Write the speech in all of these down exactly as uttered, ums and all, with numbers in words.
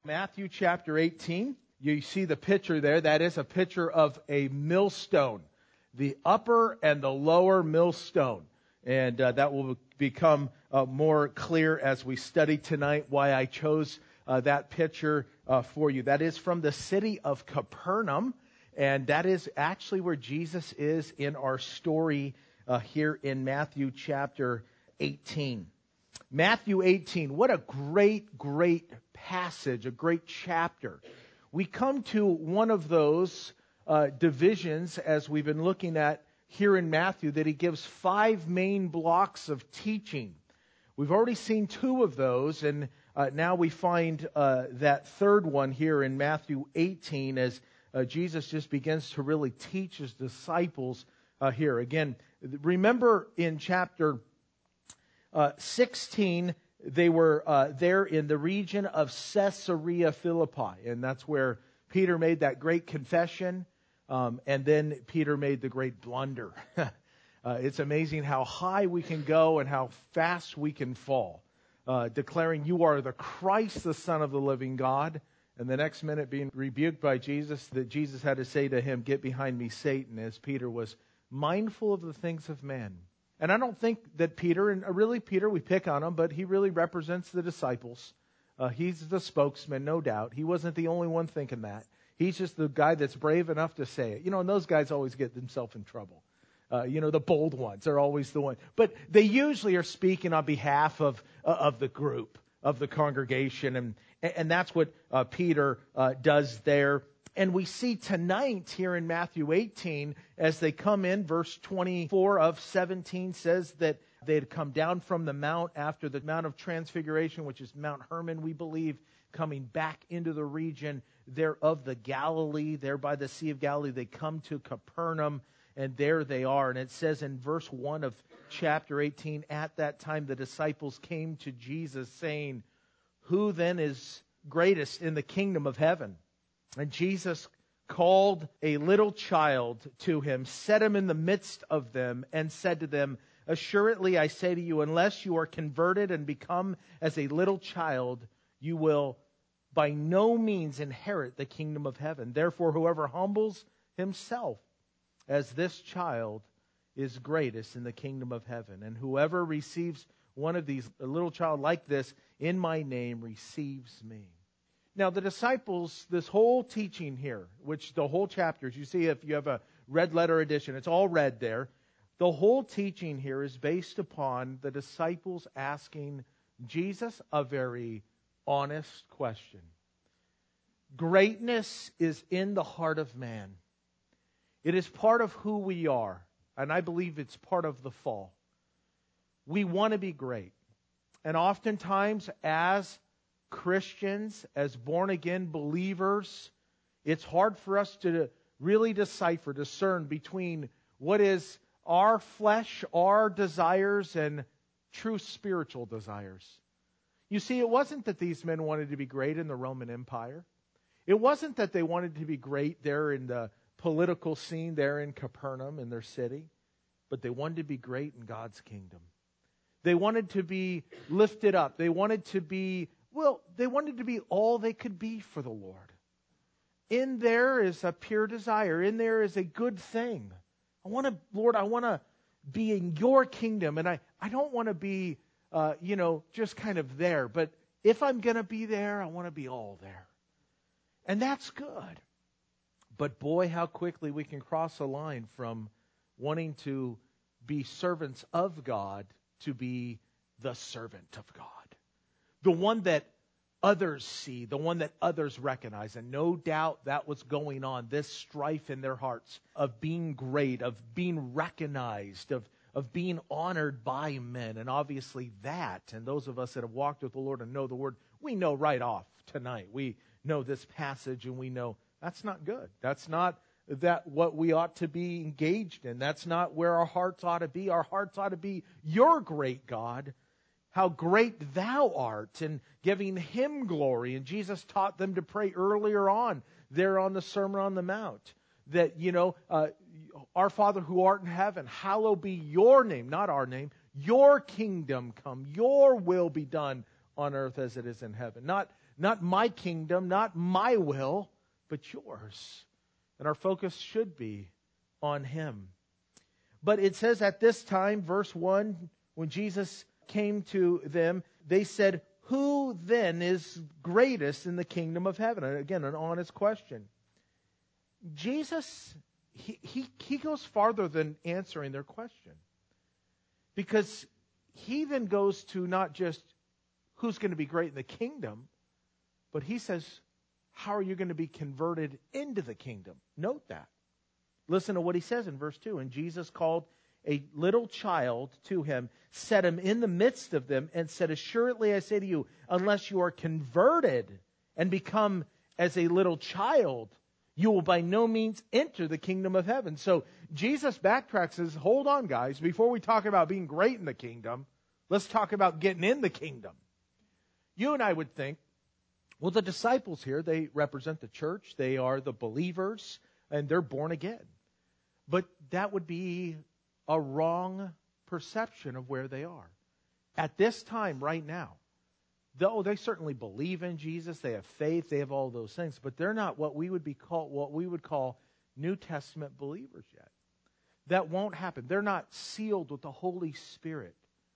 Matthew chapter eighteen, you see the picture there. That is a picture of a millstone, the upper and the lower millstone. And uh, that will become uh, more clear as we study tonight why I chose uh, that picture uh, for you. That is from the city of Capernaum, and that is actually where Jesus is in our story uh, here in Matthew chapter eighteen. Matthew eighteen, what a great, great passage, a great chapter. We come to one of those uh, divisions as we've been looking at here in Matthew, that he gives five main blocks of teaching. We've already seen two of those, and uh, now we find uh, that third one here in Matthew eighteen as uh, Jesus just begins to really teach his disciples uh, here. Again, remember in chapter uh, sixteen, they were uh, there in the region of Caesarea Philippi, and that's where Peter made that great confession. Um, and then Peter made the great blunder. uh, it's amazing how high we can go and how fast we can fall. Uh, declaring you are the Christ, the Son of the living God. And the next minute being rebuked by Jesus, that Jesus had to say to him, "Get behind me, Satan," as Peter was mindful of the things of men. And I don't think that Peter, and really Peter, we pick on him, but he really represents the disciples. Uh, he's the spokesman, no doubt. He wasn't the only one thinking that. He's just the guy that's brave enough to say it. You know, and those guys always get themselves in trouble. Uh, you know, the bold ones are always the one. But they usually are speaking on behalf of uh, of the group, of the congregation. And, and that's what uh, Peter uh, does there. And we see tonight here in Matthew eighteen, as they come in, verse twenty-four of seventeen says that they had come down from the mount after the Mount of Transfiguration, which is Mount Hermon, we believe, coming back into the region there of the Galilee, there by the Sea of Galilee. They come to Capernaum, and there they are. And it says in verse one of chapter eighteen, "At that time the disciples came to Jesus, saying, 'Who then is greatest in the kingdom of heaven?' And Jesus called a little child to him, set him in the midst of them, and said to them, 'Assuredly I say to you, unless you are converted and become as a little child, you will by no means inherit the kingdom of heaven. Therefore, whoever humbles himself as this child is greatest in the kingdom of heaven. And whoever receives one of these, a little child like this, in my name, receives me.'" Now, the disciples, this whole teaching here, which the whole chapters, you see if you have a red letter edition, it's all red there. The whole teaching here is based upon the disciples asking Jesus a very honest question. Greatness is in the heart of man. It is part of who we are, and I believe it's part of the fall. We want to be great. And oftentimes, as Christians, as born-again believers, it's hard for us to really decipher, discern between what is our flesh, our desires, and true spiritual desires. You see, it wasn't that these men wanted to be great in the Roman Empire. It wasn't that they wanted to be great there in the political scene there in Capernaum, in their city. But they wanted to be great in God's kingdom. They wanted to be lifted up. They wanted to be, well, they wanted to be all they could be for the Lord. In there is a pure desire. In there is a good thing. I want to, Lord, I want to be in your kingdom. And I, I don't want to be Uh, you know, just kind of there. But if I'm going to be there, I want to be all there. And that's good. But boy, how quickly we can cross a line from wanting to be servants of God to be the servant of God. The one that others see, the one that others recognize. And no doubt that was going on, this strife in their hearts of being great, of being recognized, of of being honored by men. And obviously that, and those of us that have walked with the Lord and know the Word, we know right off tonight. We know this passage and we know that's not good. That's not that what we ought to be engaged in. That's not where our hearts ought to be. Our hearts ought to be your great God, how great thou art, and giving Him glory. And Jesus taught them to pray earlier on there on the Sermon on the Mount. That, you know, uh, our Father who art in heaven, hallowed be your name, not our name. Your kingdom come, your will be done on earth as it is in heaven. Not Not my kingdom, not my will, but yours. And our focus should be on him. But it says at this time, verse one, when Jesus came to them, they said, who then is greatest in the kingdom of heaven? And again, an honest question. Jesus, he, he, he goes farther than answering their question. Because he then goes to not just who's going to be great in the kingdom, but he says, how are you going to be converted into the kingdom? Note that. Listen to what he says in verse two. And Jesus called a little child to him, set him in the midst of them, and said, assuredly I say to you, unless you are converted and become as a little child, you will by no means enter the kingdom of heaven. So Jesus backtracks and says, hold on, guys. Before we talk about being great in the kingdom, let's talk about getting in the kingdom. You and I would think, well, the disciples here, they represent the church. They are the believers, and they're born again. But that would be a wrong perception of where they are. At this time, right now, though they certainly believe in Jesus, they have faith, they have all those things, but they're not what we would be called, what we would call New Testament believers yet. That won't happen. They're not sealed with the Holy Spirit.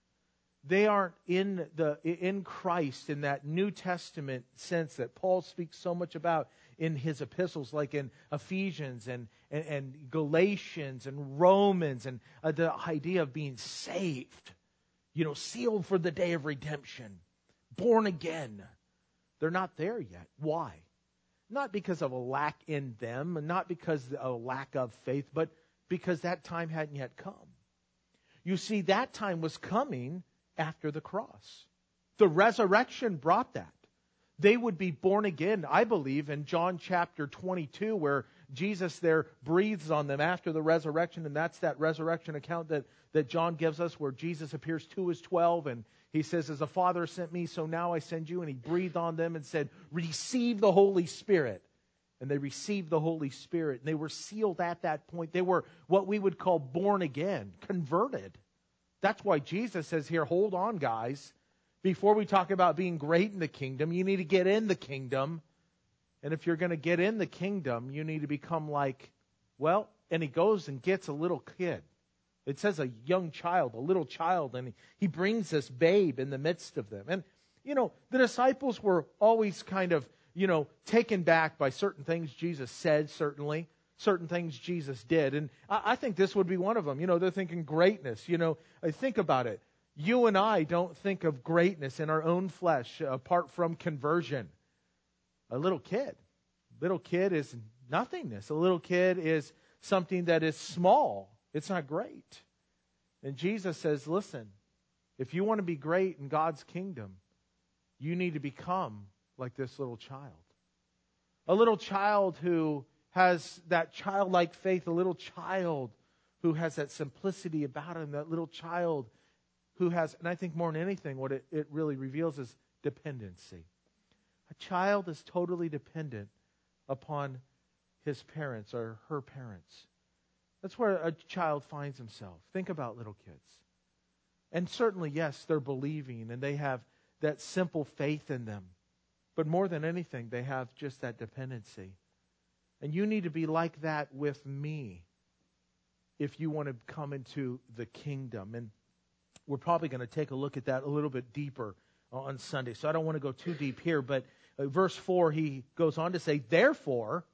They aren't in the in Christ in that New Testament sense that Paul speaks so much about in his epistles, like in Ephesians and, and, and Galatians and Romans, and uh, the idea of being saved, you know, sealed for the day of redemption, born again. They're not there yet. Why? Not because of a lack in them, and not because of a lack of faith, but because that time hadn't yet come. You see, that time was coming after the cross. The resurrection brought that. They would be born again, I believe, in John chapter twenty-two, where Jesus there breathes on them after the resurrection, and that's that resurrection account that, that John gives us, where Jesus appears to his twelve, and he says, as the Father sent me, so now I send you, and he breathed on them and said, receive the Holy Spirit. And they received the Holy Spirit, and they were sealed at that point. They were what we would call born again, converted. That's why Jesus says here, hold on, guys. Before we talk about being great in the kingdom, you need to get in the kingdom. And if you're going to get in the kingdom, you need to become like, well, and he goes and gets a little kid. It says a young child, a little child, and he brings this babe in the midst of them. And, you know, the disciples were always kind of, you know, taken back by certain things Jesus said, certainly. Certain things Jesus did. And I think this would be one of them. You know, they're thinking greatness. You know, think about it. You and I don't think of greatness in our own flesh apart from conversion. A little kid. Little kid is nothingness. A little kid is something that is small. It's not great. And Jesus says, listen, if you want to be great in God's kingdom, you need to become like this little child. A little child who has that childlike faith, a little child who has that simplicity about him, that little child who has, and I think more than anything, what it, it really reveals is dependency. A child is totally dependent upon his parents or her parents. That's where a child finds himself. Think about little kids. And certainly, yes, they're believing and they have that simple faith in them. But more than anything, they have just that dependency. And you need to be like that with me if you want to come into the kingdom. And we're probably going to take a look at that a little bit deeper on Sunday. So I don't want to go too deep here. But uh, verse four, he goes on to say, therefore,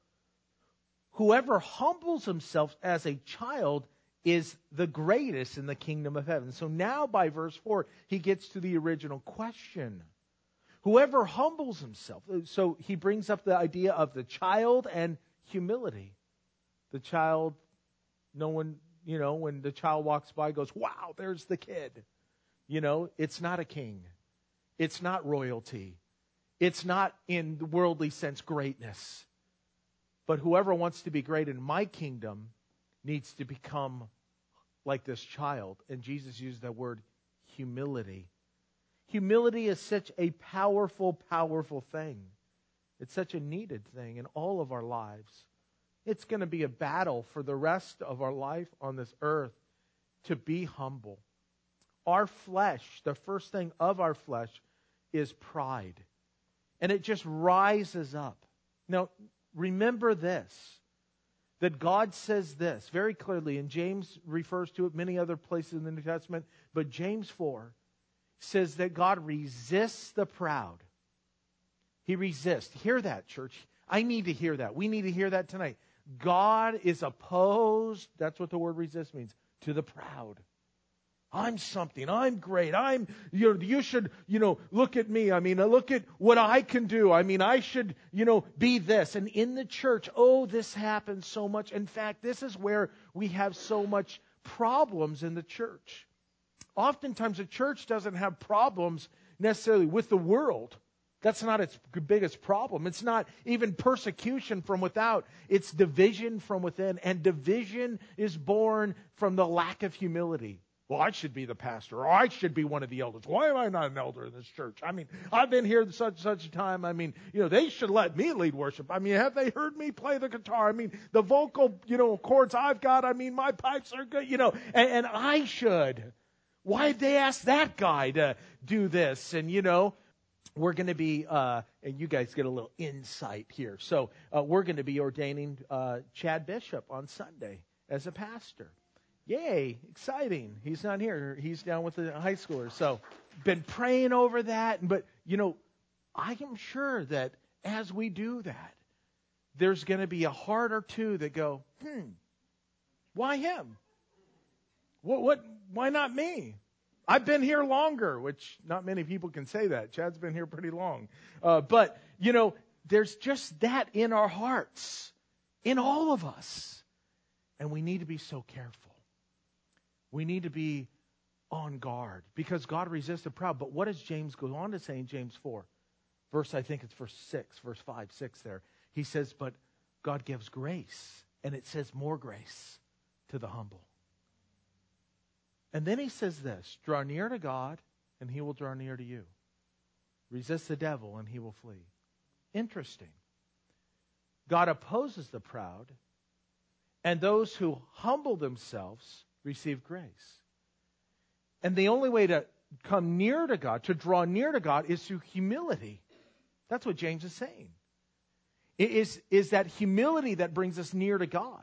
whoever humbles himself as a child is the greatest in the kingdom of heaven. So now by verse four, he gets to the original question. Whoever humbles himself. So he brings up the idea of the child and humility. The child, no one, you know, when the child walks by goes, wow, there's the kid. You know, it's not a king. It's not royalty. It's not in the worldly sense greatness. But whoever wants to be great in my kingdom needs to become like this child. And Jesus used that word humility. Humility is such a powerful, powerful thing. It's such a needed thing in all of our lives. It's going to be a battle for the rest of our life on this earth to be humble. Our flesh, the first thing of our flesh is pride. And it just rises up. Now, remember this, that God says this very clearly, and James refers to it many other places in the New Testament, but James four says that God resists the proud. He resists. Hear that, church. I need to hear that. We need to hear that tonight. God is opposed, that's what the word resist means, to the proud. I'm something. I'm great. I'm, you know, you should, you know, look at me. I mean, look at what I can do. I mean, I should, you know, be this. And in the church, oh, this happens so much. In fact, this is where we have so much problems in the church. Oftentimes, the church doesn't have problems necessarily with the world. That's not its biggest problem. It's not even persecution from without. It's division from within. And division is born from the lack of humility. Well, I should be the pastor, or I should be one of the elders. Why am I not an elder in this church? I mean, I've been here such such a time. I mean, you know, they should let me lead worship. I mean, have they heard me play the guitar? I mean, the vocal, you know, chords I've got, I mean, my pipes are good, you know, and, and I should. Why'd they ask that guy to do this? And, you know, we're going to be, uh, and you guys get a little insight here. So uh, we're going to be ordaining uh, Chad Bishop on Sunday as a pastor. Yay, exciting. He's not here. He's down with the high schoolers. So, been praying over that. But, you know, I am sure that as we do that, there's going to be a heart or two that go, hmm, why him? What, what, why not me? I've been here longer, which not many people can say that. Chad's been here pretty long. Uh, but, you know, there's just that in our hearts, in all of us. And we need to be so careful. We need to be on guard because God resists the proud. But what does James go on to say in James four? Verse, I think it's verse six, verse five, six there. He says, but God gives grace. And it says more grace to the humble. And then he says this, draw near to God and he will draw near to you. Resist the devil and he will flee. Interesting. God opposes the proud, and those who humble themselves receive grace. And the only way to come near to God, to draw near to God, is through humility. That's what James is saying. It is, is that humility that brings us near to God.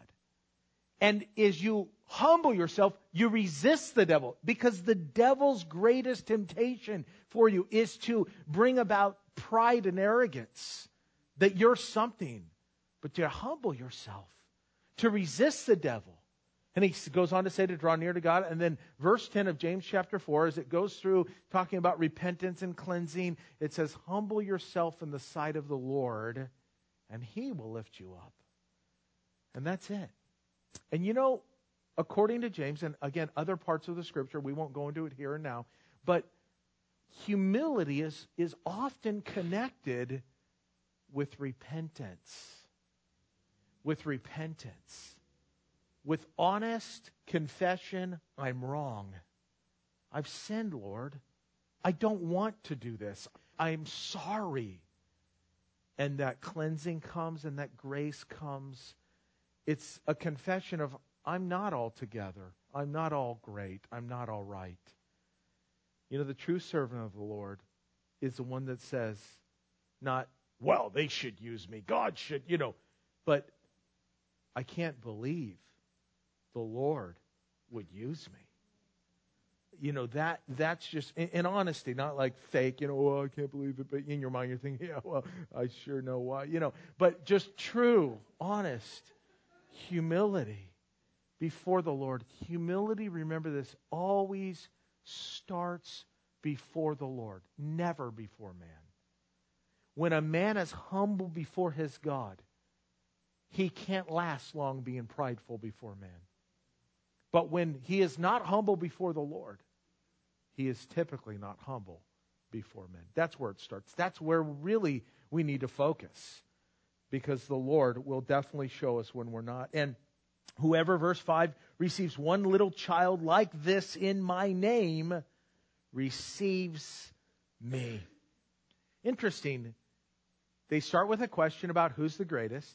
And as you humble yourself, you resist the devil. Because the devil's greatest temptation for you is to bring about pride and arrogance. That you're something. But to humble yourself. To resist the devil. And he goes on to say to draw near to God. And then verse ten of James chapter four, as it goes through talking about repentance and cleansing, it says, humble yourself in the sight of the Lord, and he will lift you up. And that's it. And you know, according to James, and again, other parts of the scripture, we won't go into it here and now, but humility is, is often connected with repentance. With repentance. With honest confession, I'm wrong. I've sinned, Lord. I don't want to do this. I'm sorry. And that cleansing comes and that grace comes. It's a confession of, I'm not all together. I'm not all great. I'm not all right. You know, the true servant of the Lord is the one that says, not, well, they should use me. God should, you know, but I can't believe the Lord would use me. You know, that that's just, in, in honesty, not like fake, you know, oh, I can't believe it, but in your mind you're thinking, yeah, well, I sure know why, you know, but just true, honest humility before the Lord. Humility, remember this, always starts before the Lord, never before man. When a man is humble before his God, he can't last long being prideful before man. But when he is not humble before the Lord, he is typically not humble before men. That's where it starts. That's where really we need to focus. Because the Lord will definitely show us when we're not. And whoever, verse five, receives one little child like this in my name, receives me. Interesting. They start with a question about who's the greatest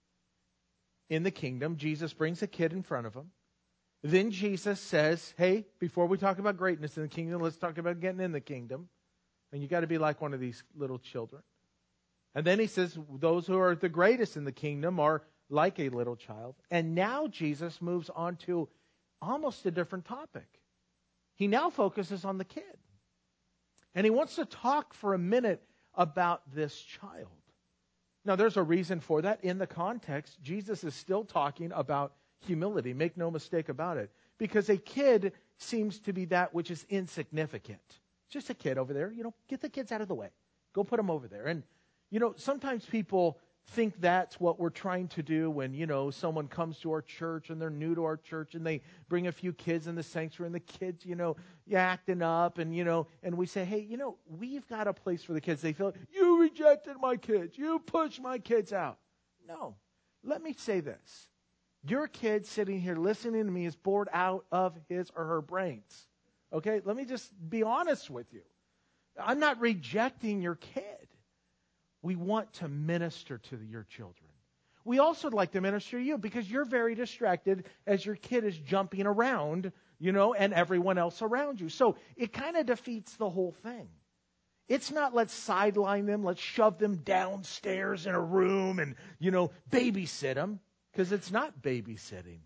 in the kingdom. Jesus brings a kid in front of him. Then Jesus says, hey, before we talk about greatness in the kingdom, let's talk about getting in the kingdom. And you got to be like one of these little children. And then he says, those who are the greatest in the kingdom are like a little child. And now Jesus moves on to almost a different topic. He now focuses on the kid. And he wants to talk for a minute about this child. Now, there's a reason for that. In the context, Jesus is still talking about humility. Make no mistake about it. Because a kid seems to be that which is insignificant. Just a kid over there. You know, get the kids out of the way. Go put them over there. And, you know, sometimes people think that's what we're trying to do when, you know, someone comes to our church and they're new to our church and they bring a few kids in the sanctuary and the kids, you know, acting up and, you know, and we say, hey, you know, we've got a place for the kids. They feel, you rejected my kids. You pushed my kids out. No. Let me say this. Your kid sitting here listening to me is bored out of his or her brains. Okay? Let me just be honest with you. I'm not rejecting your kid. We want to minister to your children. We also like to minister to you because you're very distracted as your kid is jumping around, you know, and everyone else around you. So it kind of defeats the whole thing. It's not let's sideline them, let's shove them downstairs in a room and, you know, babysit them, because it's not babysitting.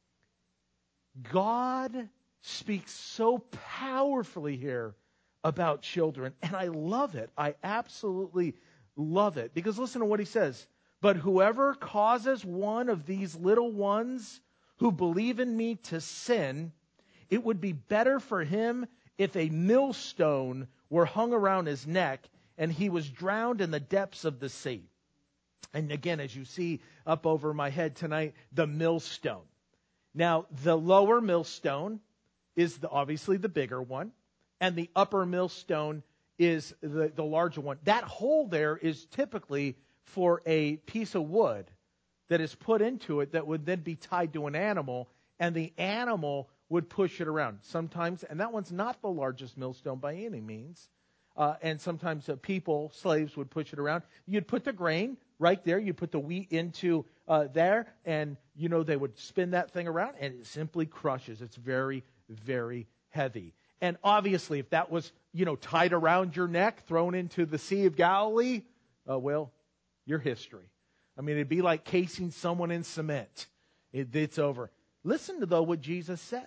God speaks so powerfully here about children, and I love it. I absolutely love it. Because listen to what he says. But whoever causes one of these little ones who believe in me to sin, it would be better for him if a millstone were hung around his neck and he was drowned in the depths of the sea. And again, as you see up over my head tonight, the millstone. Now, the lower millstone is the, obviously the bigger one, and the upper millstone is the, the larger one. That hole there is typically for a piece of wood that is put into it that would then be tied to an animal, and the animal would push it around. Sometimes, and that one's not the largest millstone by any means, uh, and sometimes uh, people, slaves, would push it around. You'd put the grain right there. You'd put the wheat into uh, there, and, you know, they would spin that thing around, and it simply crushes. It's very, very heavy. And obviously, if that was, you know, tied around your neck, thrown into the Sea of Galilee, uh, well, your history. I mean, it'd be like casing someone in cement. It, it's over. Listen to, though, what Jesus says.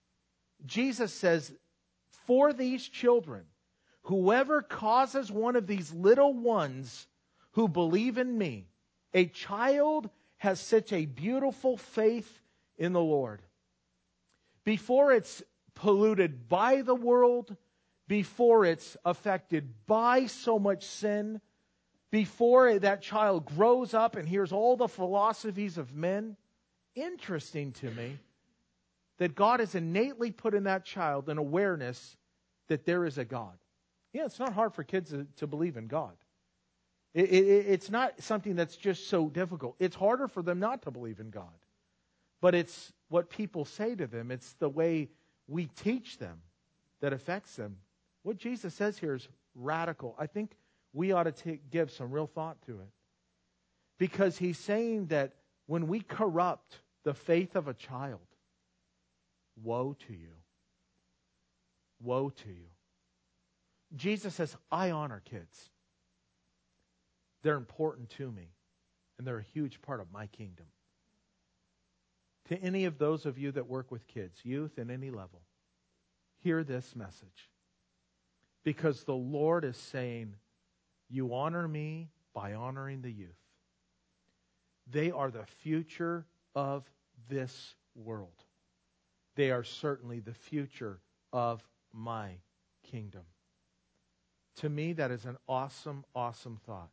Jesus says, for these children, whoever causes one of these little ones who believe in me, a child has such a beautiful faith in the Lord. Before it's polluted by the world, before it's affected by so much sin, before that child grows up and hears all the philosophies of men, interesting to me that God has innately put in that child an awareness that there is a God. Yeah, it's not hard for kids to, to believe in God. It, it, it's not something that's just so difficult. It's harder for them not to believe in God. But it's what people say to them. It's the way we teach them that affects them. What Jesus says here is radical. I think we ought to take, give some real thought to it. Because he's saying that when we corrupt the faith of a child, woe to you. Woe to you. Jesus says, I honor kids. They're important to me, and they're a huge part of my kingdom. To any of those of you that work with kids, youth at any level, hear this message. Because the Lord is saying, you honor me by honoring the youth. They are the future of this world. They are certainly the future of my kingdom. To me, that is an awesome, awesome thought.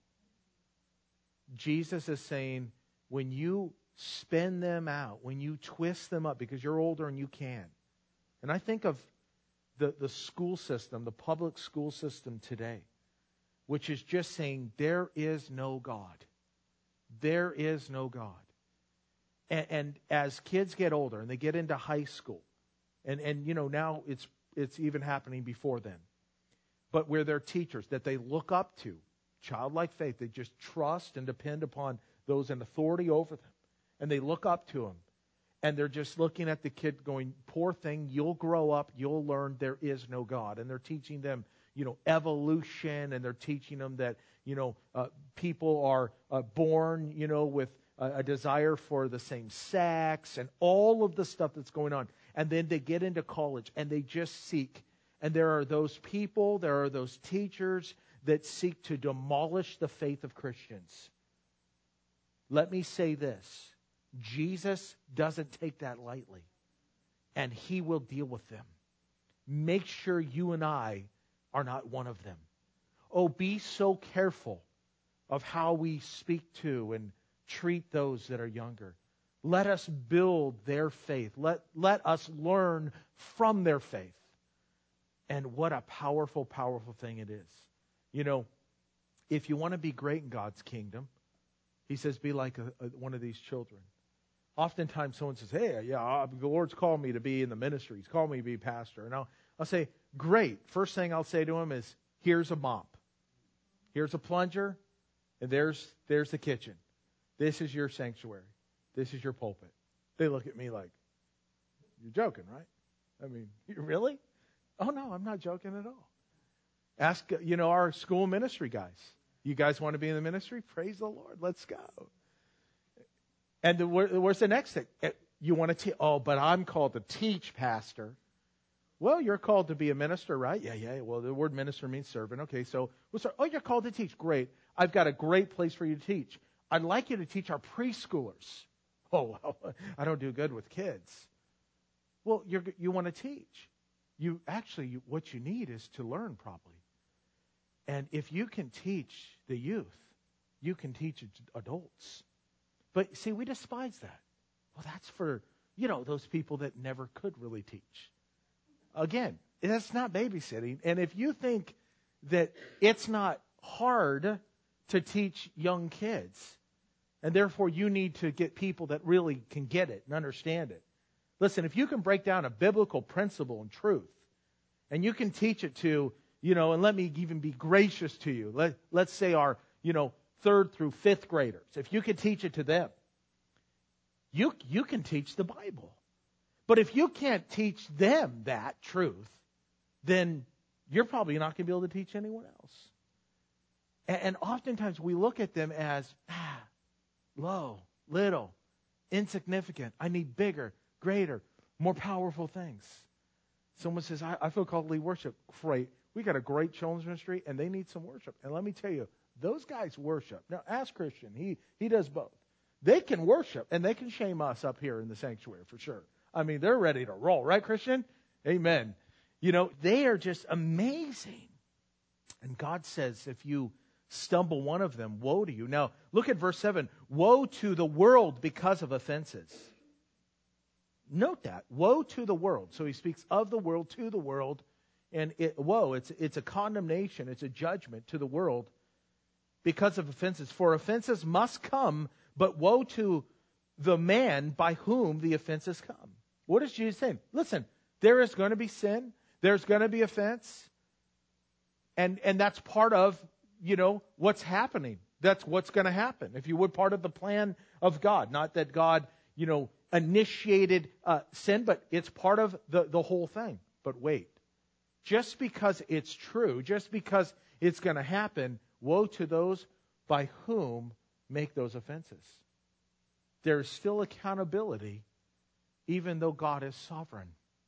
Jesus is saying, when you spin them out, when you twist them up, because you're older and you can. And I think of the, the school system, the public school system today, which is just saying, there is no God. There is no God. And, and as kids get older and they get into high school, and, and you know, now it's it's even happening before then, but where they're teachers that they look up to, childlike faith, they just trust and depend upon those in authority over them. And they look up to them. And they're just looking at the kid going, poor thing, you'll grow up, you'll learn there is no God. And they're teaching them, you know, evolution, and they're teaching them that, you know, uh, people are uh, born, you know, with a, a desire for the same sex and all of the stuff that's going on. And then they get into college and they just seek. And there are those people, there are those teachers that seek to demolish the faith of Christians. Let me say this. Jesus doesn't take that lightly. And He will deal with them. Make sure you and I are not one of them. Oh, be so careful of how we speak to and treat those that are younger. Let us build their faith. Let, let us learn from their faith. And what a powerful, powerful thing it is. You know, if you want to be great in God's kingdom, He says, be like a, a, one of these children. Oftentimes someone says, hey, yeah, the Lord's called me to be in the ministry. He's called me to be a pastor. And I'll, I'll say, great. First thing I'll say to him is, here's a mop. Here's a plunger. And there's, there's the kitchen. This is your sanctuary. This is your pulpit. They look at me like, you're joking, right? I mean, really? Oh, no, I'm not joking at all. Ask, you know, our school ministry guys. You guys want to be in the ministry? Praise the Lord. Let's go. And the, where's the next thing? You want to teach? Oh, but I'm called to teach, Pastor. Well, you're called to be a minister, right? Yeah, yeah. Well, the word minister means servant. Okay, so we'll start. Oh, you're called to teach. Great. I've got a great place for you to teach. I'd like you to teach our preschoolers. Oh, well, I don't do good with kids. Well, you're, you want to teach. You actually, you, what you need is to learn properly. And if you can teach the youth, you can teach adults. But see, we despise that. Well, that's for, you know, those people that never could really teach. Again, that's not babysitting. And if you think that it's not hard to teach young kids, and therefore you need to get people that really can get it and understand it. Listen, if you can break down a biblical principle and truth, and you can teach it to, you know, and let me even be gracious to you. Let, let's say our, you know, third through fifth graders. If you can teach it to them, you, you can teach the Bible. But if you can't teach them that truth, then you're probably not going to be able to teach anyone else. And, and oftentimes we look at them as, ah, low, little, insignificant. I need bigger, greater, more powerful things. Someone says, I, I feel called to lead worship. Great. We got a great children's ministry, and they need some worship. And let me tell you, those guys worship. Now, ask Christian. He, he does both. They can worship, and they can shame us up here in the sanctuary for sure. I mean, they're ready to roll. Right, Christian? Amen. You know, they are just amazing. And God says, if you stumble one of them, woe to you. Now, look at verse seven. Woe to the world because of offenses. Note that. Woe to the world. So he speaks of the world to the world. And it, woe, it's, it's a condemnation. It's a judgment to the world because of offenses. For offenses must come, but woe to the man by whom the offenses come. What is Jesus saying? Listen, there is going to be sin. There's going to be offense. And, and that's part of, you know, what's happening. That's what's going to happen. If you would, part of the plan of God. Not that God, you know, initiated uh, sin, but it's part of the, the whole thing. But wait. Just because it's true, just because it's going to happen, woe to those by whom make those offenses. There's still accountability, even though God is sovereign.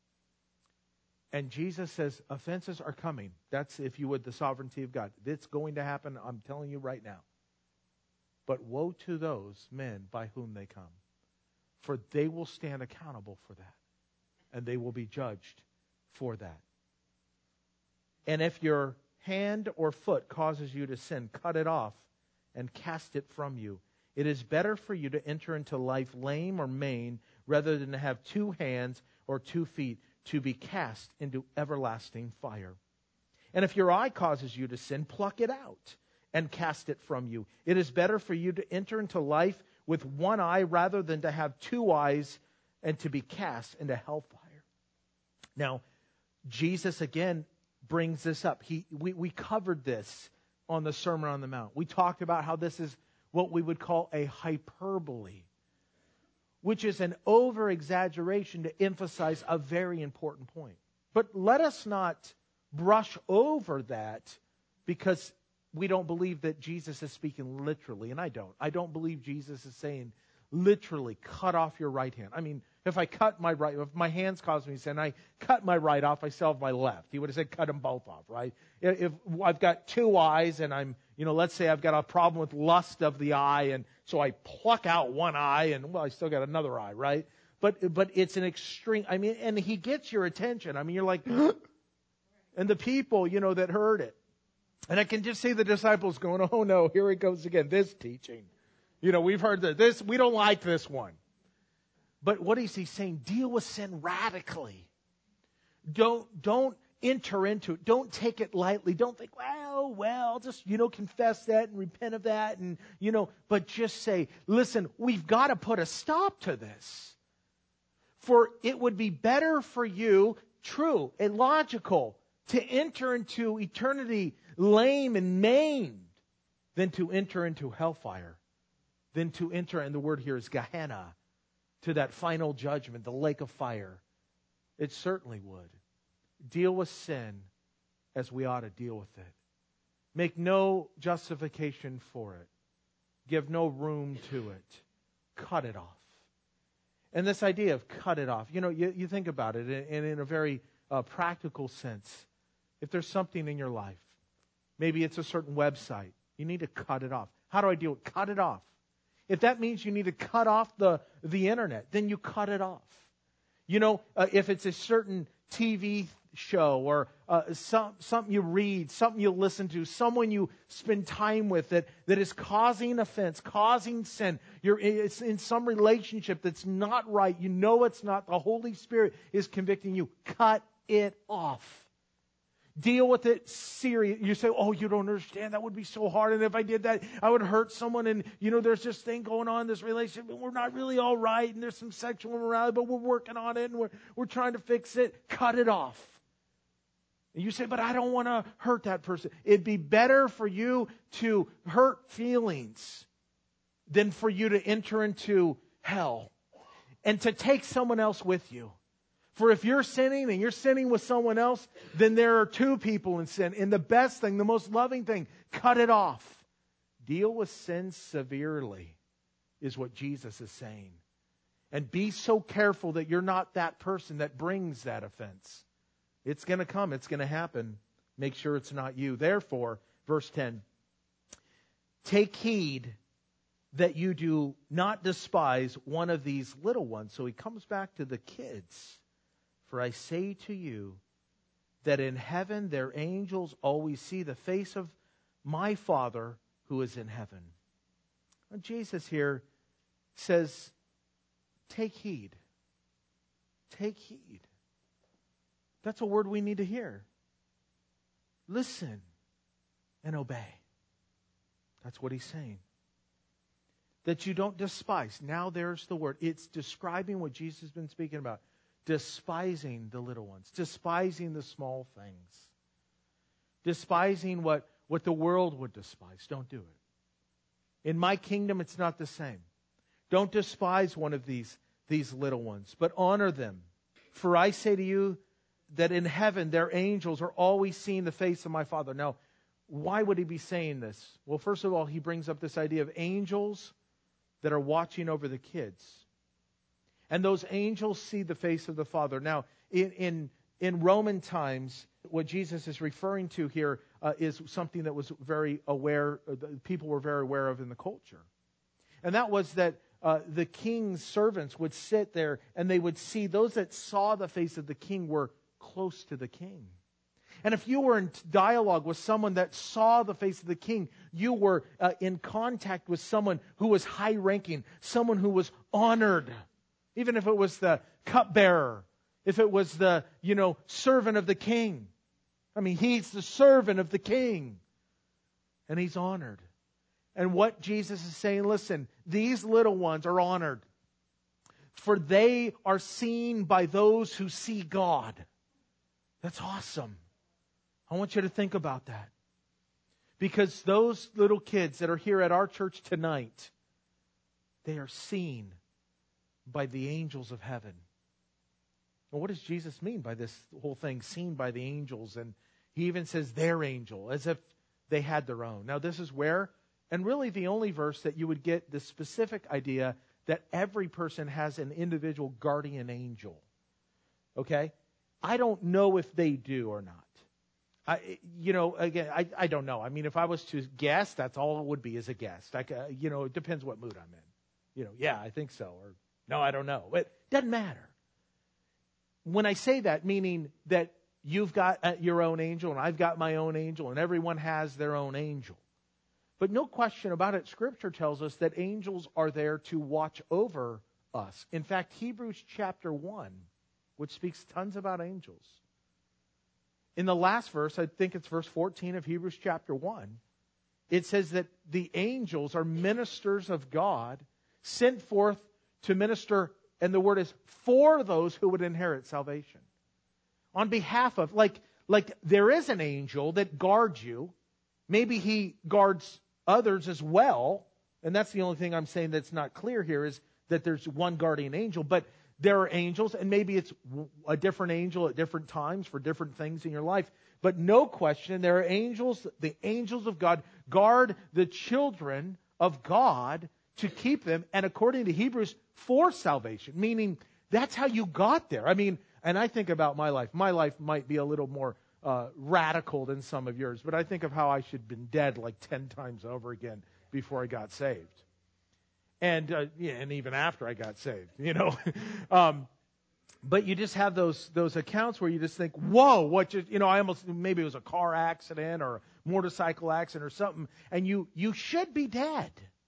And Jesus says, offenses are coming. That's, if you would, the sovereignty of God. It's going to happen, I'm telling you right now. But woe to those men by whom they come. For they will stand accountable for that. And they will be judged for that. And if your hand or foot causes you to sin, cut it off and cast it from you. It is better for you to enter into life lame or maimed rather than to have two hands or two feet to be cast into everlasting fire. And if your eye causes you to sin, pluck it out and cast it from you. It is better for you to enter into life with one eye rather than to have two eyes and to be cast into hellfire. Now, Jesus again brings this up. He, we, we covered this on the Sermon on the Mount. We talked about how this is what we would call a hyperbole, which is an over-exaggeration to emphasize a very important point. But let us not brush over that because we don't believe that Jesus is speaking literally, and I don't. I don't believe Jesus is saying literally cut off your right hand. I mean, if I cut my right, if my hands cause me sin, I cut my right off, I still have my left. He would have said cut them both off, right? If I've got two eyes and I'm, you know, let's say I've got a problem with lust of the eye, and so I pluck out one eye and, well, I still got another eye, right? But, but it's an extreme, I mean, and he gets your attention. I mean, you're like, and the people, you know, that heard it. And I can just see the disciples going, oh no, here it goes again, this teaching. You know, we've heard that this, we don't like this one. But what is he saying? Deal with sin radically. Don't, don't enter into it. Don't take it lightly. Don't think, well, well, just, you know, confess that and repent of that. And, you know, but just say, listen, we've got to put a stop to this. For it would be better for you, true and logical, to enter into eternity lame and maimed than to enter into hellfire, than to enter, and the word here is Gehenna, to that final judgment, the lake of fire. It certainly would. Deal with sin as we ought to deal with it. Make no justification for it. Give no room to it. Cut it off. And this idea of cut it off, you know, you, you think about it, and in a very uh, practical sense, if there's something in your life, maybe it's a certain website, you need to cut it off. How do I deal with it? Cut it off. If that means you need to cut off the, the internet, then you cut it off. You know, uh, if it's a certain T V show or uh, some, something you read, something you listen to, someone you spend time with that, that is causing offense, causing sin, you're it's in some relationship that's not right, you know it's not, the Holy Spirit is convicting you, cut it off. Deal with it serious. You say, oh, you don't understand. That would be so hard. And if I did that, I would hurt someone. And, you know, there's this thing going on in this relationship. And we're not really all right. And there's some sexual immorality, but we're working on it. And we're, we're trying to fix it. Cut it off. And you say, but I don't want to hurt that person. It'd be better for you to hurt feelings than for you to enter into hell and to take someone else with you. For if you're sinning and you're sinning with someone else, then there are two people in sin. And the best thing, the most loving thing, cut it off. Deal with sin severely is what Jesus is saying. And be so careful that you're not that person that brings that offense. It's going to come. It's going to happen. Make sure it's not you. Therefore, verse ten, take heed that you do not despise one of these little ones. So he comes back to the kids. For I say to you that in heaven their angels always see the face of my Father who is in heaven. And Jesus here says, take heed. Take heed. That's a word we need to hear. Listen and obey. That's what he's saying. That you don't despise. Now there's the word. It's describing what Jesus has been speaking about. Despising the little ones. Despising the small things. Despising what, what the world would despise. Don't do it. In my kingdom, it's not the same. Don't despise one of these, these little ones, but honor them. For I say to you that in heaven their angels are always seeing the face of my Father. Now, why would he be saying this? Well, first of all, he brings up this idea of angels that are watching over the kids. And those angels see the face of the Father. Now, in in, in Roman times, what Jesus is referring to here uh, is something that was very aware, uh, people were very aware of in the culture. And that was that uh, the king's servants would sit there and they would see those that saw the face of the king were close to the king. And if you were in dialogue with someone that saw the face of the king, you were uh, in contact with someone who was high-ranking, someone who was honored. Even if it was the cupbearer, if it was the, you know, servant of the king. I mean, he's the servant of the king. And he's honored. And what Jesus is saying, listen, these little ones are honored. For they are seen by those who see God. That's awesome. I want you to think about that. Because those little kids that are here at our church tonight, they are seen by the angels of heaven. Well, what does Jesus mean by this whole thing, seen by the angels? And He even says their angel, as if they had their own. Now this is where, and really the only verse that you would get the specific idea that every person has an individual guardian angel. Okay? I don't know if they do or not. I, you know, again, I, I don't know. I mean, if I was to guess, that's all it would be is a guess. Like, uh, you know, it depends what mood I'm in. You know, yeah, I think so. Or, no, I don't know. It doesn't matter. When I say that, meaning that you've got uh, your own angel and I've got my own angel and everyone has their own angel. But no question about it, Scripture tells us that angels are there to watch over us. In fact, Hebrews chapter one, which speaks tons about angels. In the last verse, I think it's verse fourteen of Hebrews chapter one, it says that the angels are ministers of God sent forth to minister, and the word is for those who would inherit salvation. On behalf of, like, like there is an angel that guards you. Maybe he guards others as well. And that's the only thing I'm saying that's not clear here is that there's one guardian angel. But there are angels, and maybe it's a different angel at different times for different things in your life. But no question, there are angels, the angels of God guard the children of God to keep them, and according to Hebrews, for salvation. Meaning, that's how you got there. I mean, and I think about my life. My life might be a little more uh, radical than some of yours, but I think of how I should have been dead like ten times over again before I got saved. And uh, yeah, and even after I got saved, you know. um, but you just have those those accounts where you just think, whoa, what just, you know, I almost, maybe it was a car accident or a motorcycle accident or something, and you you should be dead.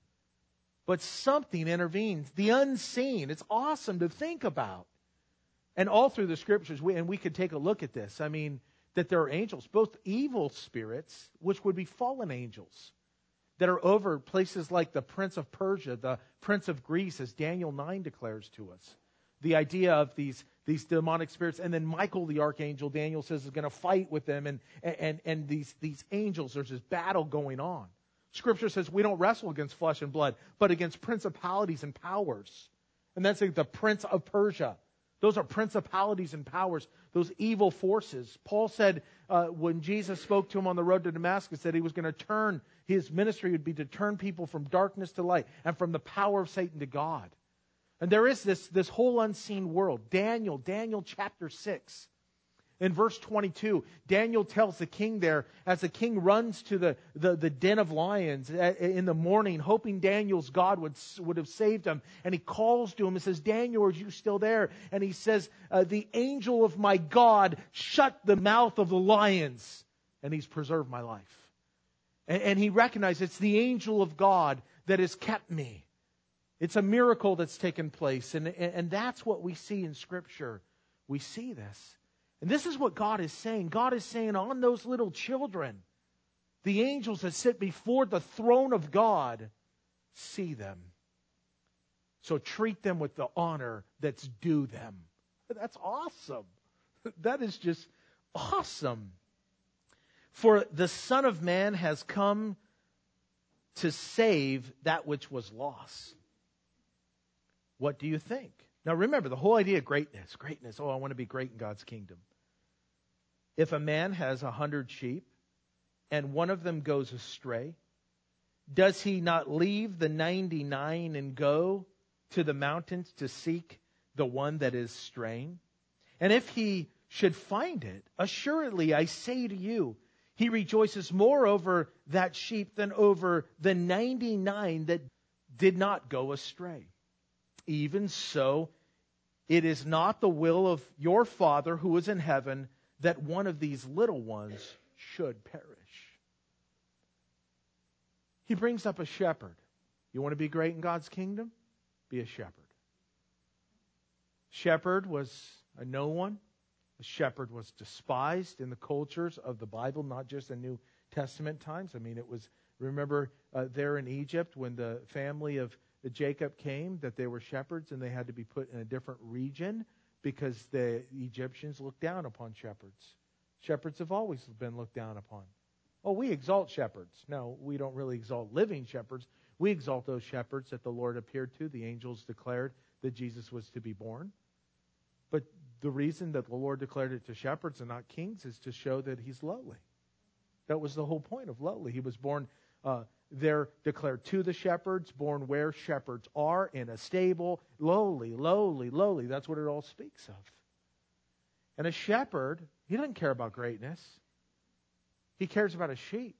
But something intervenes, the unseen. It's awesome to think about. And all through the Scriptures, we, and we could take a look at this, I mean, that there are angels, both evil spirits, which would be fallen angels, that are over places like the Prince of Persia, the Prince of Greece, as Daniel nine declares to us. The idea of these, these demonic spirits, and then Michael the archangel, Daniel says, is going to fight with them, and, and, and these, these angels, there's this battle going on. Scripture says we don't wrestle against flesh and blood, but against principalities and powers. And that's like the Prince of Persia. Those are principalities and powers, those evil forces. Paul said uh, when Jesus spoke to him on the road to Damascus that he was going to turn, his ministry would be to turn people from darkness to light and from the power of Satan to God. And there is this, this whole unseen world. Daniel, Daniel chapter six. In verse twenty-two, Daniel tells the king there, as the king runs to the, the, the den of lions in the morning, hoping Daniel's God would, would have saved him. And he calls to him and says, Daniel, are you still there? And he says, uh, the angel of my God shut the mouth of the lions, and he's preserved my life. And, and he recognized it's the angel of God that has kept me. It's a miracle that's taken place. And, and, and that's what we see in Scripture. We see this. And this is what God is saying. God is saying on those little children, the angels that sit before the throne of God, see them. So treat them with the honor that's due them. That's awesome. That is just awesome. For the Son of Man has come to save that which was lost. What do you think? Now remember, the whole idea of greatness, greatness, oh, I want to be great in God's kingdom. If a man has a hundred sheep and one of them goes astray, does he not leave the ninety-nine and go to the mountains to seek the one that is straying? And if he should find it, assuredly I say to you, he rejoices more over that sheep than over the ninety-nine that did not go astray. Even so, it is not the will of your Father who is in heaven that one of these little ones should perish. He brings up a shepherd. You want to be great in God's kingdom? Be a shepherd. Shepherd was a no one. A shepherd was despised in the cultures of the Bible, not just in New Testament times. I mean, it was, remember uh, there in Egypt when the family of Jacob came, that they were shepherds and they had to be put in a different region because the Egyptians looked down upon shepherds. Shepherds have always been looked down upon. Oh, we exalt shepherds. No, we don't really exalt living shepherds. We exalt those shepherds that the Lord appeared to. The angels declared that Jesus was to be born. But the reason that the Lord declared it to shepherds and not kings is to show that He's lowly. That was the whole point of lowly. He was born uh, there, declared to the shepherds, born where shepherds are, in a stable, lowly, lowly, lowly. That's what it all speaks of. And a shepherd, he doesn't care about greatness. He cares about his sheep.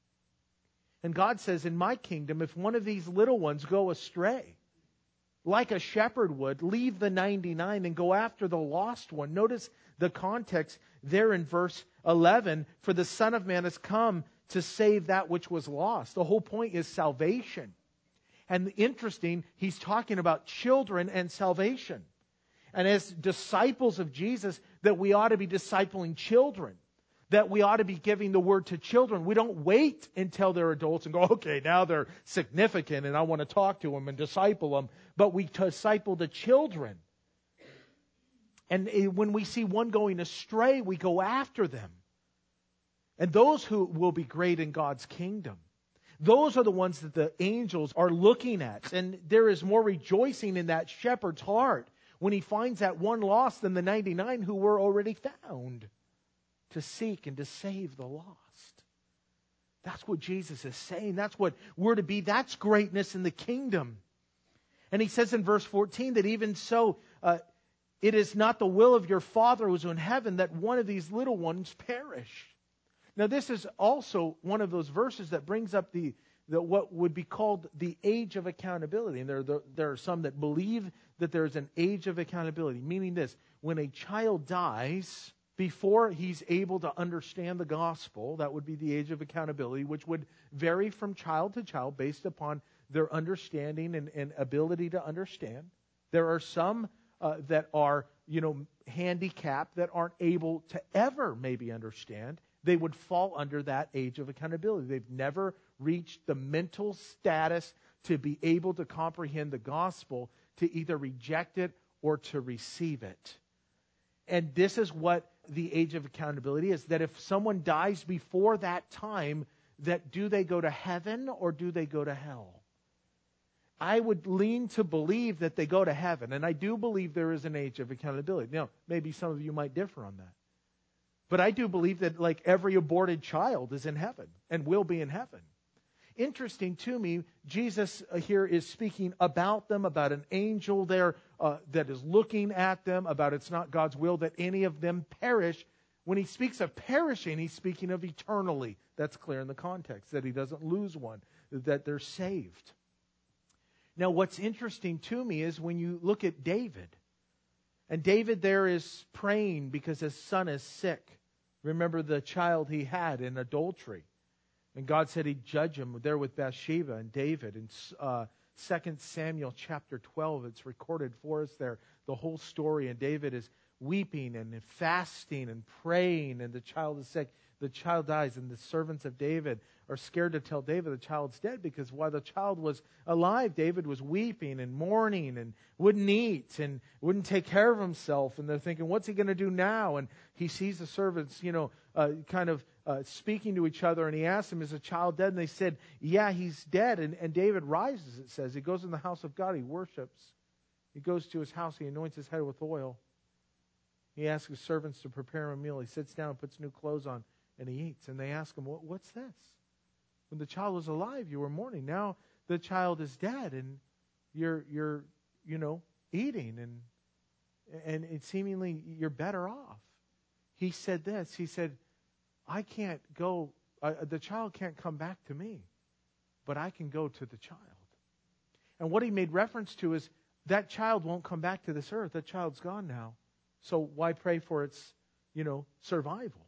And God says, in my kingdom, if one of these little ones go astray, like a shepherd would, leave the ninety-nine and go after the lost one. Notice the context there in verse eleven. For the Son of Man has come to save that which was lost. The whole point is salvation. And interesting, He's talking about children and salvation. And as disciples of Jesus, that we ought to be discipling children. That we ought to be giving the word to children. We don't wait until they're adults and go, okay, now they're significant and I want to talk to them and disciple them. But we disciple the children. And when we see one going astray, we go after them. And those who will be great in God's kingdom, those are the ones that the angels are looking at. And there is more rejoicing in that shepherd's heart when he finds that one lost than the ninety-nine who were already found, to seek and to save the lost. That's what Jesus is saying. That's what we're to be. That's greatness in the kingdom. And He says in verse fourteen that even so, uh, it is not the will of your Father who is in heaven that one of these little ones perish. Now this is also one of those verses that brings up the, the what would be called the age of accountability. And there, there, there are some that believe that there's an age of accountability, meaning this: when a child dies, before he's able to understand the gospel, that would be the age of accountability, which would vary from child to child based upon their understanding and, and ability to understand. There are some uh, that are, you know, handicapped that aren't able to ever maybe understand. They would fall under that age of accountability. They've never reached the mental status to be able to comprehend the gospel, to either reject it or to receive it. And this is what the age of accountability is, that if someone dies before that time, that do they go to heaven or do they go to hell? I would lean to believe that they go to heaven, and I do believe there is an age of accountability. Now, maybe some of you might differ on that. But I do believe that like every aborted child is in heaven and will be in heaven. Interesting to me, Jesus here is speaking about them, about an angel there uh, that is looking at them, about it's not God's will that any of them perish. When He speaks of perishing, He's speaking of eternally. That's clear in the context, that He doesn't lose one, that they're saved. Now, what's interesting to me is when you look at David, and David there is praying because his son is sick. Remember the child he had in adultery. And God said He'd judge him there with Bathsheba and David. In uh, Second Samuel chapter twelve, it's recorded for us there, the whole story. And David is weeping and fasting and praying, and the child is sick. The child dies, and the servants of David are scared to tell David the child's dead, because while the child was alive, David was weeping and mourning and wouldn't eat and wouldn't take care of himself. And they're thinking, what's he going to do now? And he sees the servants, you know, uh, kind of uh, speaking to each other, and he asks them, is the child dead? And they said, yeah, he's dead. And, and David rises, it says. He goes in the house of God. He worships. He goes to his house. He anoints his head with oil. He asks his servants to prepare him a meal. He sits down, puts new clothes on, and he eats. And they ask him, what, what's this? When the child was alive, you were mourning. Now the child is dead, and you're, you're, you know, eating, and and it seemingly you're better off. He said this. He said, I can't go, uh, the child can't come back to me, but I can go to the child. And what he made reference to is that child won't come back to this earth. That child's gone now. So why pray for its, you know, survival?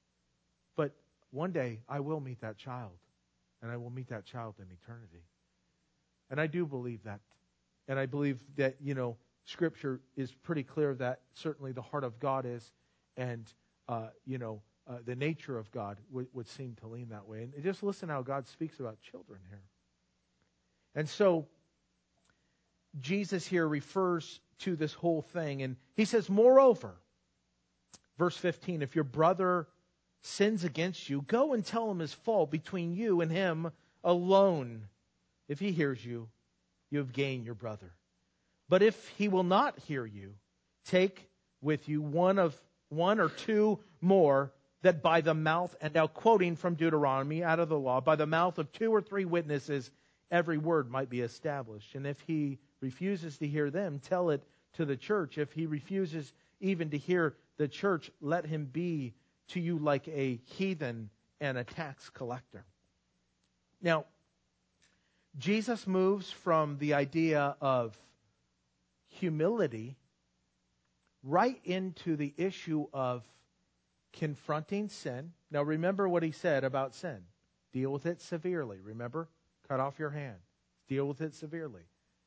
But one day I will meet that child, and I will meet that child in eternity. And I do believe that. And I believe that, you know, Scripture is pretty clear that certainly the heart of God is, and, uh, you know, uh, the nature of God would, would seem to lean that way. And just listen how God speaks about children here. And so Jesus here refers to this whole thing. And He says, moreover, verse fifteen, if your brother sins against you, go and tell him his fault between you and him alone. If he hears you, you have gained your brother. But if he will not hear you, take with you, one of one or two more, that by the mouth, and now quoting from Deuteronomy out of the law, by the mouth of two or three witnesses, every word might be established. And if he refuses to hear them, tell it to the church. If he refuses even to hear the church, let him be to you like a heathen and a tax collector. Now, Jesus moves from the idea of humility right into the issue of confronting sin. Now remember what he said about sin. Deal with it severely. Remember? Cut off your hand. Deal with it severely.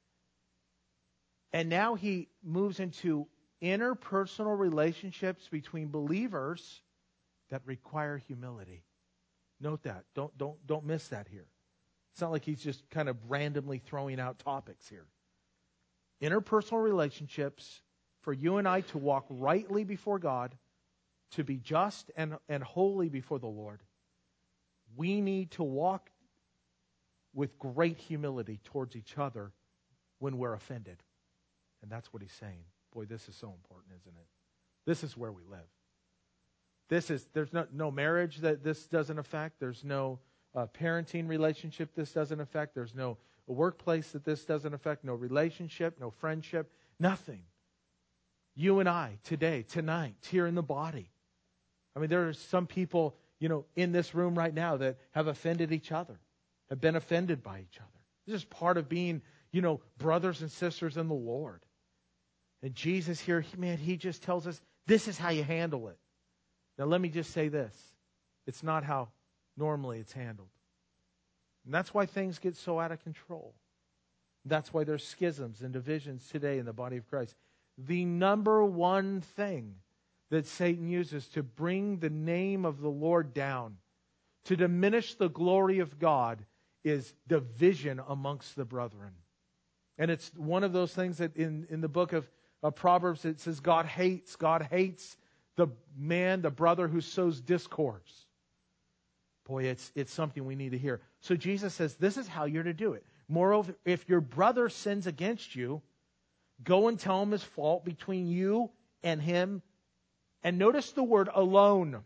And now he moves into interpersonal relationships between believers that require humility. Note that. Don't, don't, don't miss that here. It's not like he's just kind of randomly throwing out topics here. Interpersonal relationships for you and I to walk rightly before God, to be just and, and holy before the Lord. We need to walk with great humility towards each other when we're offended. And that's what he's saying. Boy, this is so important, isn't it? This is where we live. This is, there's no, no marriage that this doesn't affect. There's no uh, parenting relationship this doesn't affect. There's no workplace that this doesn't affect. No relationship, no friendship, nothing. You and I, today, tonight, here in the body. I mean, there are some people, you know, in this room right now that have offended each other, have been offended by each other. This is part of being, you know, brothers and sisters in the Lord. And Jesus here, man, he just tells us, this is how you handle it. Now, let me just say this. It's not how normally it's handled. And that's why things get so out of control. That's why there's schisms and divisions today in the body of Christ. The number one thing that Satan uses to bring the name of the Lord down, to diminish the glory of God, is division amongst the brethren. And it's one of those things that in, in the book of, of Proverbs, it says God hates, God hates the man, the brother who sows discords. Boy, it's, it's something we need to hear. So Jesus says, this is how you're to do it. Moreover, if your brother sins against you, go and tell him his fault between you and him. And notice the word alone.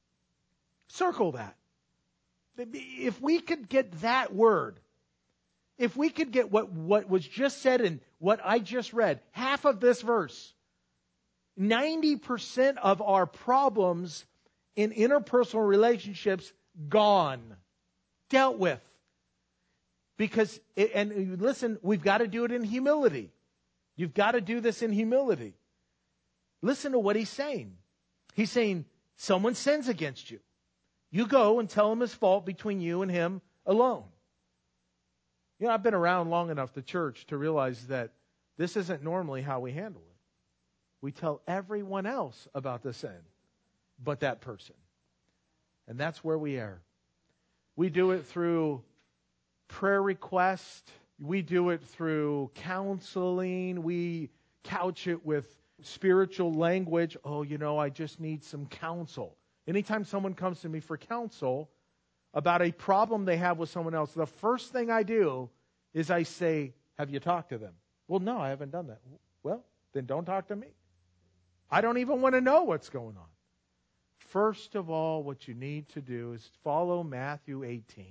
Circle that. If we could get that word, if we could get what, what was just said and what I just read, half of this verse, ninety percent of our problems in interpersonal relationships gone, dealt with. Because, and listen, we've got to do it in humility. You've got to do this in humility. Listen to what he's saying. He's saying, someone sins against you. You go and tell him his fault between you and him alone. You know, I've been around long enough, the church, to realize that this isn't normally how we handle it. We tell everyone else about the sin, but that person. And that's where we err. We do it through prayer request. We do it through counseling. We couch it with spiritual language. Oh, you know, I just need some counsel. Anytime someone comes to me for counsel about a problem they have with someone else, the first thing I do is I say, have you talked to them? Well, no, I haven't done that. Well, then don't talk to me. I don't even want to know what's going on. First of all, what you need to do is follow Matthew eighteen.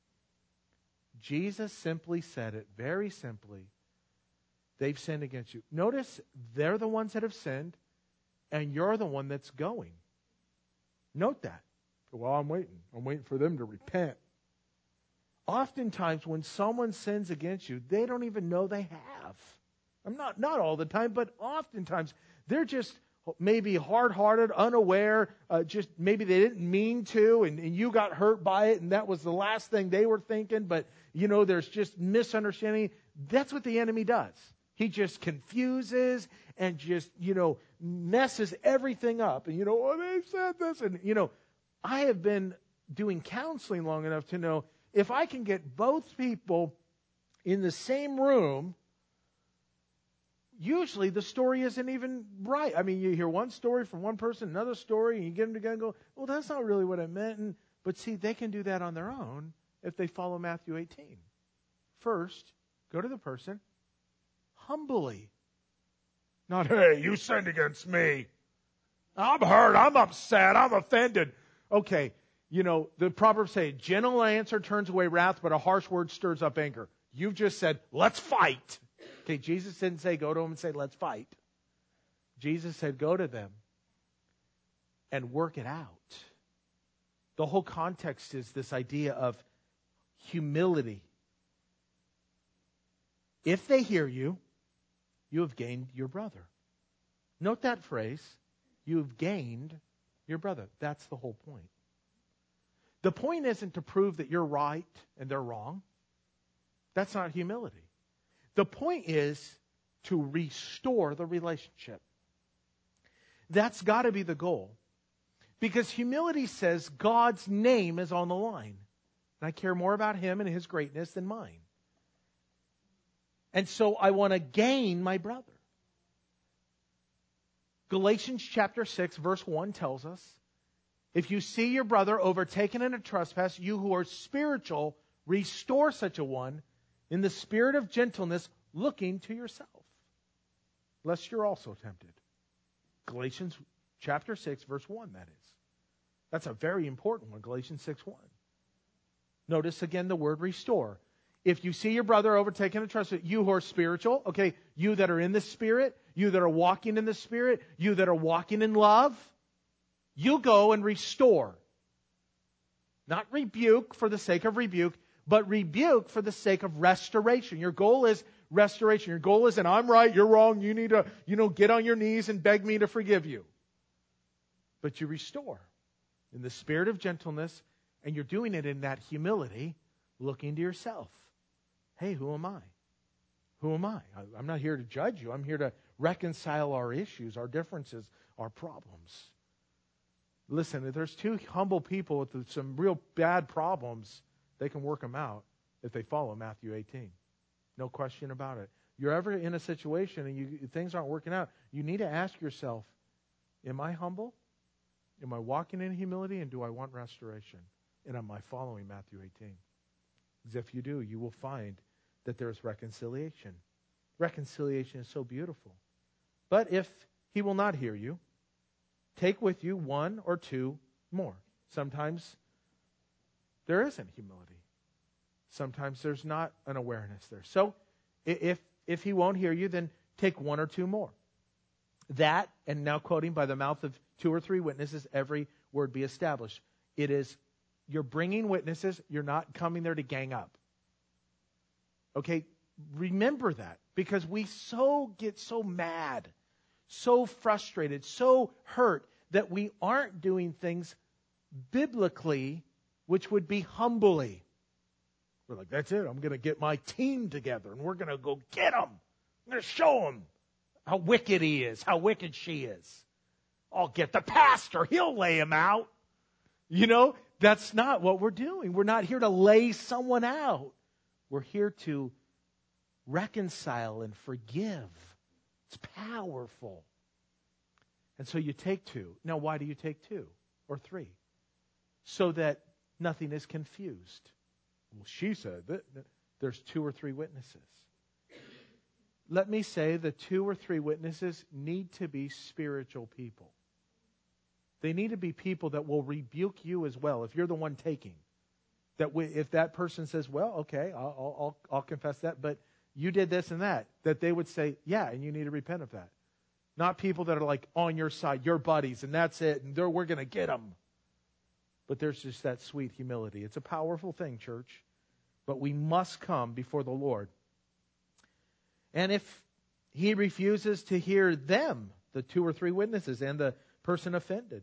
Jesus simply said it, very simply. They've sinned against you. Notice they're the ones that have sinned, and you're the one that's going. Note that. Well, I'm waiting. I'm waiting for them to repent. Oftentimes, when someone sins against you, they don't even know they have. I'm not, not all the time, but oftentimes, they're just maybe hard-hearted, unaware, uh, just maybe they didn't mean to, and, and you got hurt by it, and that was the last thing they were thinking, but, you know, there's just misunderstanding. That's what the enemy does. He just confuses and just, you know, messes everything up. And, you know, oh, they said this. And, you know, I have been doing counseling long enough to know if I can get both people in the same room, usually the story isn't even right. I mean, you hear one story from one person, another story, and you get them together and go, well, that's not really what I meant. And, but see, they can do that on their own if they follow Matthew eighteen. First, go to the person humbly. Not, hey, you sinned against me. I'm hurt. I'm upset. I'm offended. Okay, you know, the Proverbs say, gentle answer turns away wrath, but a harsh word stirs up anger. You've just said, let's fight. Okay, Jesus didn't say go to them and say, let's fight. Jesus said, go to them and work it out. The whole context is this idea of humility. If they hear you, you have gained your brother. Note that phrase. You have gained your brother. That's the whole point. The point isn't to prove that you're right and they're wrong. That's not humility. The point is to restore the relationship. That's got to be the goal. Because humility says God's name is on the line. And I care more about Him and His greatness than mine. And so I want to gain my brother. Galatians chapter six verse one tells us, if you see your brother overtaken in a trespass, you who are spiritual, restore such a one in the spirit of gentleness, looking to yourself, lest you're also tempted. Galatians chapter six verse one, that is. That's a very important one, Galatians six one. Notice again the word restore. If you see your brother overtaken in a trespass, you who are spiritual, okay, you that are in the Spirit, you that are walking in the Spirit, you that are walking in love, you go and restore. Not rebuke for the sake of rebuke, but rebuke for the sake of restoration. Your goal is restoration. Your goal isn't, I'm right, you're wrong, you need to, you know, get on your knees and beg me to forgive you. But you restore in the spirit of gentleness, and you're doing it in that humility, looking to yourself. Hey, who am I? Who am I? I'm not here to judge you. I'm here to reconcile our issues, our differences, our problems. Listen, if there's two humble people with some real bad problems, they can work them out if they follow Matthew eighteen. No question about it. You're ever in a situation and you, things aren't working out, you need to ask yourself, am I humble? Am I walking in humility? And do I want restoration? And am I following Matthew eighteen? Because if you do, you will find that there's reconciliation. Reconciliation is so beautiful. But if he will not hear you, take with you one or two more. Sometimes there isn't humility. Sometimes there's not an awareness there. So if if he won't hear you, then take one or two more. That, and now quoting by the mouth of two or three witnesses, every word be established. It is, you're bringing witnesses, you're not coming there to gang up. Okay, remember that, because we so get so mad, so frustrated, so hurt that we aren't doing things biblically, which would be humbly. We're like, that's it, I'm going to get my team together and we're going to go get him. I'm going to show him how wicked he is, how wicked she is. I'll get the pastor, he'll lay him out. You know, that's not what we're doing. We're not here to lay someone out. We're here to reconcile and forgive. It's powerful. And so you take two. Now, why do you take two or three? So that nothing is confused. Well, she said that there's two or three witnesses. Let me say the two or three witnesses need to be spiritual people. They need to be people that will rebuke you as well if you're the one taking. That we, if that person says, well, okay, I'll, I'll, I'll confess that, but you did this and that, that they would say, yeah, and you need to repent of that. Not people that are like on your side, your buddies, and that's it, and we're going to get them. But there's just that sweet humility. It's a powerful thing, church. But we must come before the Lord. And if he refuses to hear them, the two or three witnesses and the person offended,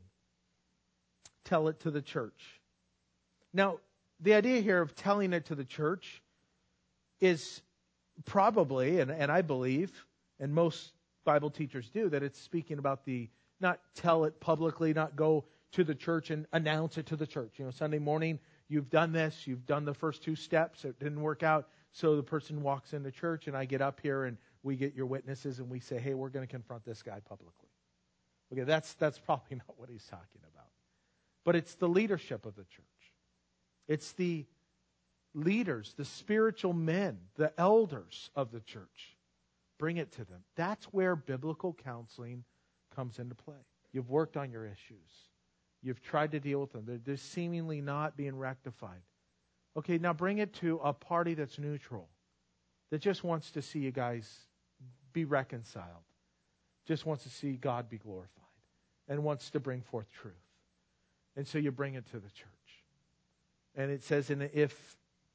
tell it to the church. Now, the idea here of telling it to the church is probably, and, and I believe, and most Bible teachers do, that it's speaking about the, not tell it publicly, not go to the church and announce it to the church. You know, Sunday morning, you've done this, you've done the first two steps, it didn't work out, so the person walks into church and I get up here and we get your witnesses and we say, hey, we're going to confront this guy publicly. Okay, that's that's probably not what he's talking about. But it's the leadership of the church. It's the leaders, the spiritual men, the elders of the church. Bring it to them. That's where biblical counseling comes into play. You've worked on your issues. You've tried to deal with them. They're, they're seemingly not being rectified. Okay, now bring it to a party that's neutral, that just wants to see you guys be reconciled, just wants to see God be glorified, and wants to bring forth truth. And so you bring it to the church. And it says, and if,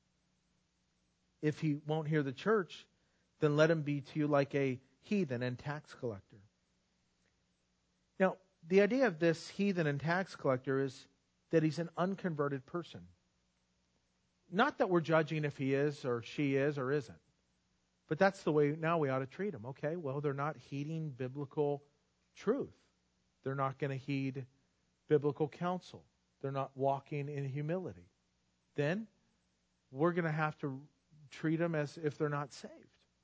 if he won't hear the church, then let him be to you like a heathen and tax collector. Now, the idea of this heathen and tax collector is that he's an unconverted person. Not that we're judging if he is or she is or isn't. But that's the way now we ought to treat them. Okay, well, they're not heeding biblical truth. They're not going to heed biblical counsel. They're not walking in humility. Then we're going to have to treat them as if they're not saved.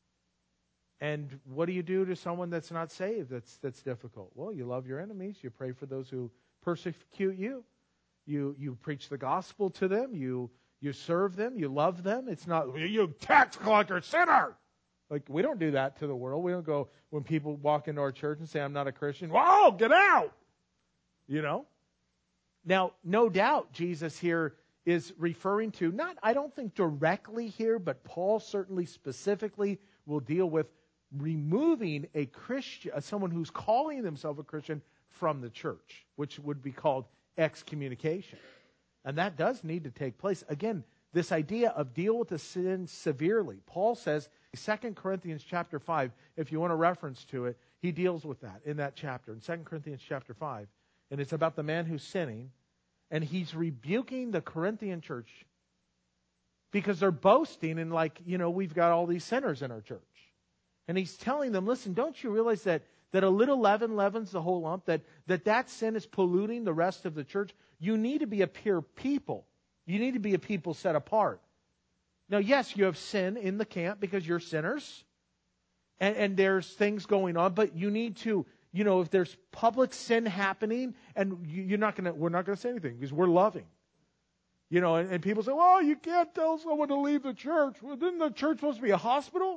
And what do you do to someone that's not saved that's that's difficult? Well, you love your enemies. You pray for those who persecute you. You you preach the gospel to them. You you serve them. You love them. It's not, you tax collector sinner. Like, we don't do that to the world. We don't go, when people walk into our church and say, I'm not a Christian, whoa, get out! You know? Now, no doubt Jesus here is referring to, not, I don't think directly here, but Paul certainly specifically will deal with removing a Christian, someone who's calling themselves a Christian from the church, which would be called excommunication. And that does need to take place. Again, this idea of deal with the sin severely. Paul says, Second Corinthians chapter five, if you want a reference to it, he deals with that in that chapter, in Second Corinthians chapter five. And it's about the man who's sinning. And he's rebuking the Corinthian church because they're boasting and like, you know, we've got all these sinners in our church. And he's telling them, listen, don't you realize that, that a little leaven leavens the whole lump, that, that that sin is polluting the rest of the church? You need to be a pure people. You need to be a people set apart. Now, yes, you have sin in the camp because you're sinners. And, and there's things going on, but you need to, you know, if there's public sin happening, and you, you're not going to, we're not going to say anything because we're loving. You know, and, and people say, well, you can't tell someone to leave the church. Well, isn't the church supposed to be a hospital?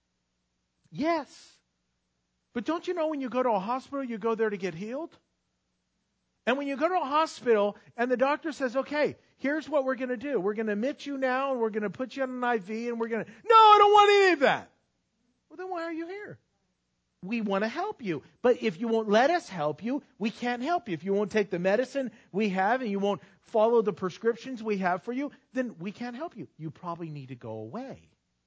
Yes. But don't you know when you go to a hospital, you go there to get healed? And when you go to a hospital and the doctor says, okay, here's what we're going to do. We're going to admit you now and we're going to put you on an I V and we're going to, no, I don't want any of that. Well, then why are you here? We want to help you. But if you won't let us help you, we can't help you. If you won't take the medicine we have and you won't follow the prescriptions we have for you, then we can't help you. You probably need to go away.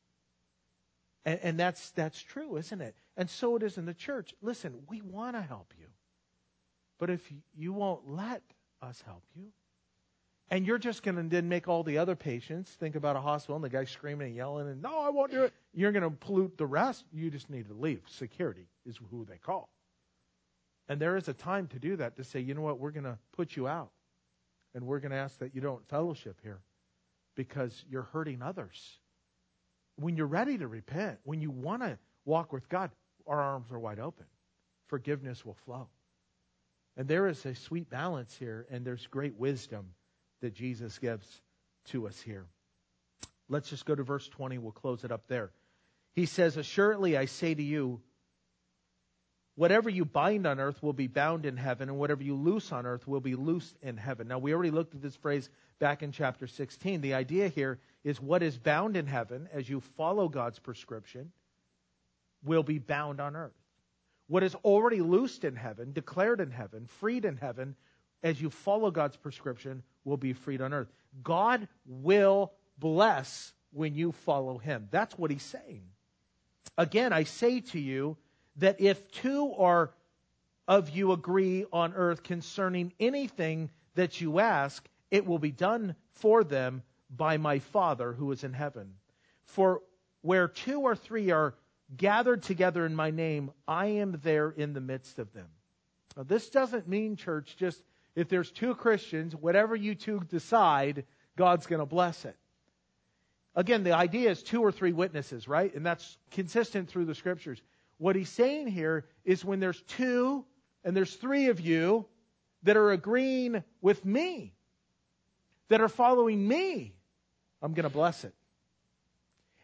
And, and that's that's true, isn't it? And so it is in the church. Listen, we want to help you. But if you won't let us help you, and you're just going to then make all the other patients think about a hospital and the guy screaming and yelling and, no, I won't do it. You're going to pollute the rest. You just need to leave. Security is who they call. And there is a time to do that, to say, you know what, we're going to put you out. And we're going to ask that you don't fellowship here because you're hurting others. When you're ready to repent, when you want to walk with God, our arms are wide open. Forgiveness will flow. And there is a sweet balance here, and there's great wisdom that Jesus gives to us here. Let's just go to verse twenty. We'll close it up there. He says, assuredly I say to you, whatever you bind on earth will be bound in heaven, and whatever you loose on earth will be loosed in heaven. Now, we already looked at this phrase back in chapter sixteen. The idea here is what is bound in heaven, as you follow God's prescription, will be bound on earth. What is already loosed in heaven, declared in heaven, freed in heaven, as you follow God's prescription, will be freed on earth. God will bless when you follow Him. That's what He's saying. Again, I say to you that if two or of you agree on earth concerning anything that you ask, it will be done for them by my Father who is in heaven. For where two or three are gathered together in my name, I am there in the midst of them. Now, this doesn't mean, church, just if there's two Christians, whatever you two decide, God's going to bless it. Again, the idea is two or three witnesses, right? And that's consistent through the Scriptures. What he's saying here is when there's two and there's three of you that are agreeing with me, that are following me, I'm going to bless it.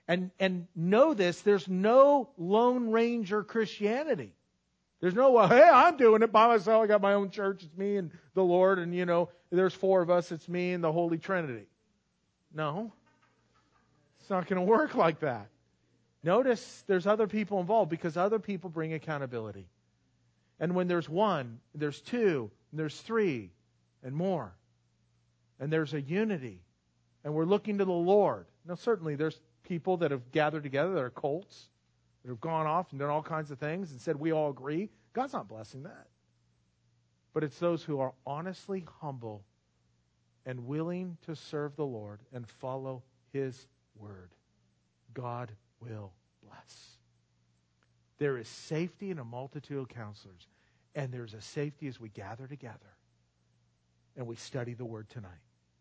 And, and know this, there's no Lone Ranger Christianity. There's no, well, hey, I'm doing it by myself. I got my own church. It's me and the Lord. And, you know, there's four of us. It's me and the Holy Trinity. No. It's not going to work like that. Notice there's other people involved because other people bring accountability. And when there's one, there's two, there's three, and more. And there's a unity. And we're looking to the Lord. Now, certainly there's people that have gathered together that are cults, that have gone off and done all kinds of things and said, we all agree. God's not blessing that. But it's those who are honestly humble and willing to serve the Lord and follow His word. God will bless. There is safety in a multitude of counselors. And there's a safety as we gather together and we study the word tonight.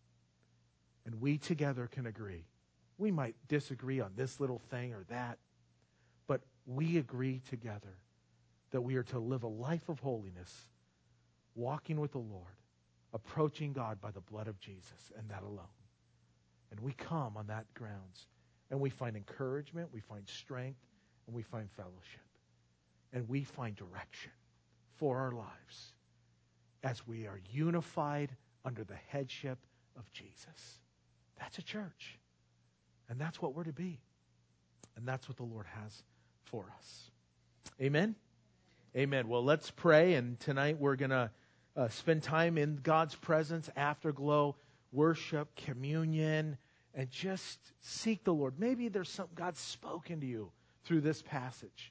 And we together can agree. We might disagree on this little thing or that, but we agree together that we are to live a life of holiness, walking with the Lord, approaching God by the blood of Jesus and that alone. And we come on that grounds, and we find encouragement, we find strength, and we find fellowship. And we find direction for our lives as we are unified under the headship of Jesus. That's a church. And that's what we're to be. And that's what the Lord has for us. Amen? Amen. Well, let's pray. And tonight we're going to uh, spend time in God's presence, afterglow, worship, communion, and just seek the Lord. Maybe there's something God's spoken to you through this passage.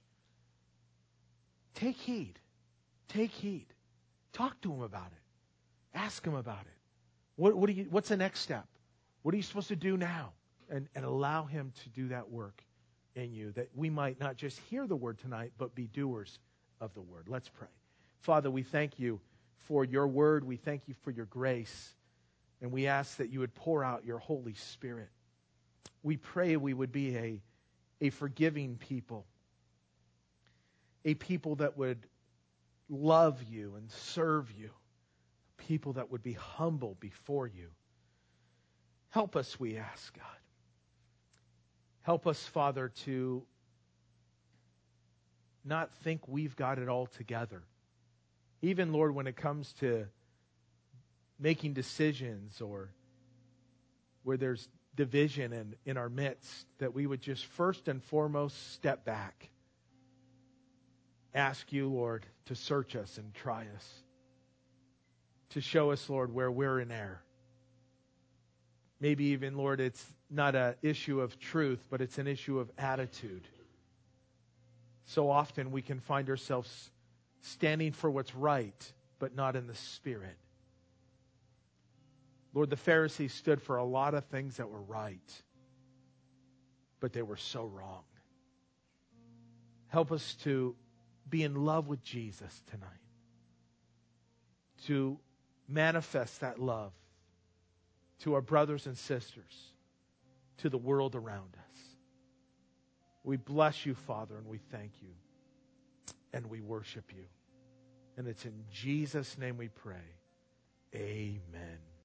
Take heed. Take heed. Talk to Him about it. Ask Him about it. What, what do you, what's the next step? What are you supposed to do now? And, and allow Him to do that work in you, that we might not just hear the word tonight, but be doers of the word. Let's pray. Father, we thank you for your word. We thank you for your grace. And we ask that you would pour out your Holy Spirit. We pray we would be a, a forgiving people. A people that would love you and serve you. People that would be humble before you. Help us, we ask, God. Help us, Father, to not think we've got it all together. Even, Lord, when it comes to making decisions or where there's division in, in our midst, that we would just first and foremost step back. Ask you, Lord, to search us and try us. To show us, Lord, where we're in error. Maybe even, Lord, it's not an issue of truth, but it's an issue of attitude. So often we can find ourselves standing for what's right, but not in the Spirit. Lord, the Pharisees stood for a lot of things that were right, but they were so wrong. Help us to be in love with Jesus tonight. To manifest that love to our brothers and sisters, to the world around us. We bless you, Father, and we thank you. And we worship you. And it's in Jesus' name we pray. Amen.